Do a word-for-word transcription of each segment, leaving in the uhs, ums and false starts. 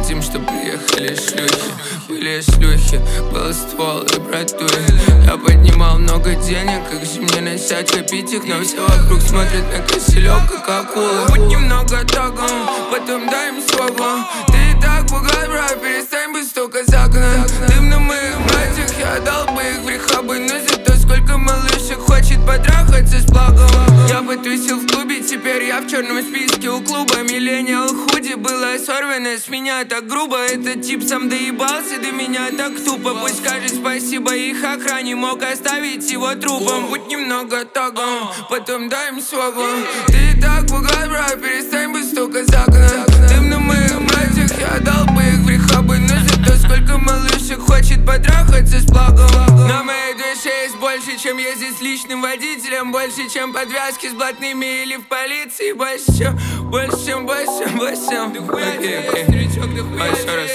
хотим, чтоб приехали шлюхи. Были шлюхи, был ствол и братуи. Я поднимал много денег, как же мне начать копить их? Но все вокруг смотрят на кошелек, как акулы. Будь немного тагом, потом дай им свободу. Ты и так богат, брат, перестань быть столько загнан. Дым на моих братьях, я отдал бы их в рехабы. Но зато сколько малышек хочет потрахаться с благом. Я потусил в клубе, теперь я в черном списке у клуба. Миллениал худи было сорвано с меня так грубо. Этот тип сам доебался до меня так тупо. Пусть скажет спасибо их охране, мог оставить его трупом. Будь немного тагом, потом дай им свободу. Ты и так богат, брат, перестань быть столько загнан. Дым на моих братьях, я отдал бы их в рехабы. Но зато сколько малышек хочет потрахаться с благом. На моей душе есть больше, чем ездить с личным водителем. Больше, чем подвязки с блатными или в полиции. Больше, чем, больше, чем, больше, чем, больше, чем. Окей, окей. Еще раз.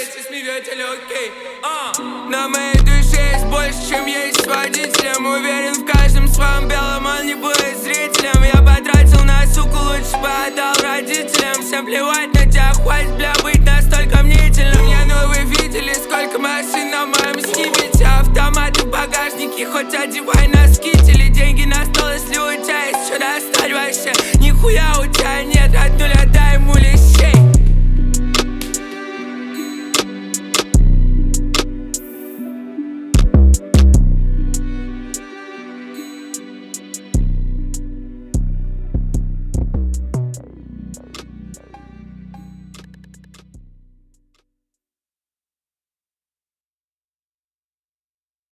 На моей душе есть больше, чем есть с водителем. Уверен в каждом своем белом, он не будет зрителем. Я потратил на суку, лучше бы отдал родителям. Всем плевать